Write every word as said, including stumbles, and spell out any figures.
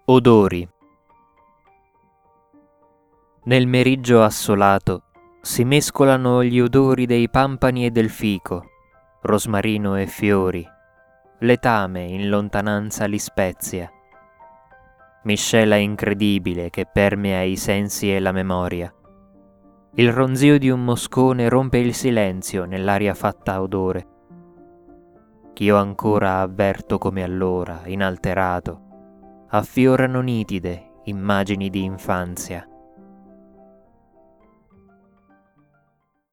Odori. Nel meriggio assolato si mescolano gli odori dei pampani e del fico, rosmarino e fiori, letame in lontananza li spezia. Miscela incredibile che permea i sensi e la memoria. Il ronzio di un moscone rompe il silenzio nell'aria fatta odore, ch'io ancora avverto come allora, inalterato, affiorano nitide immagini di infanzia.